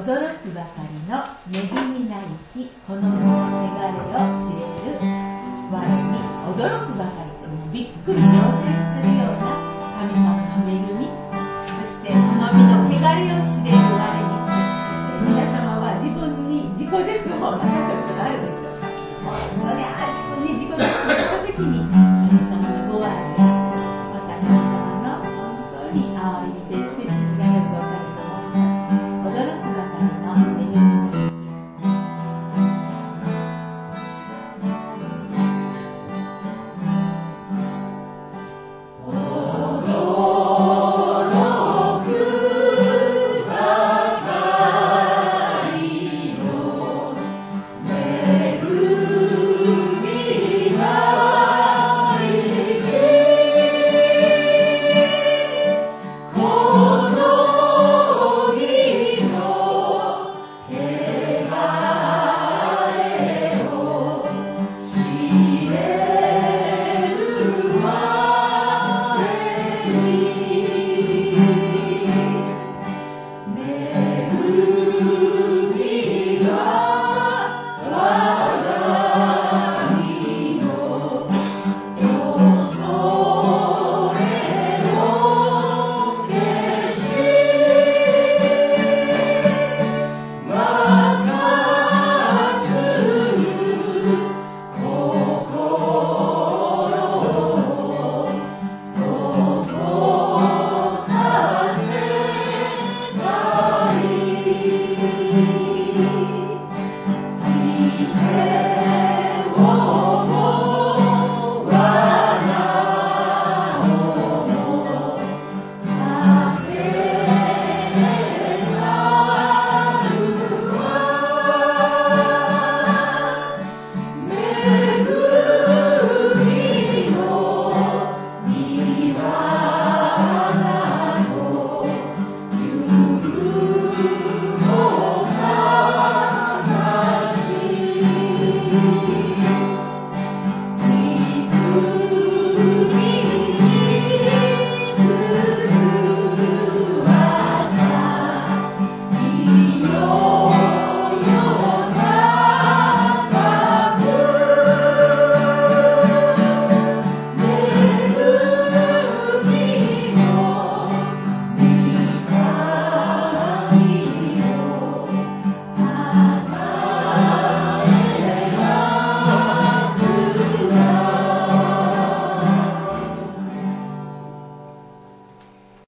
驚くばかりの恵みなりきこの身の汚れを知れる我に驚くばかりびっくり仰天するような神様の恵み、そしてこの身の汚れを知れる我に、皆様は自分に自己絶望をなさったことがあるでしょう。それは自分に自己絶望した時に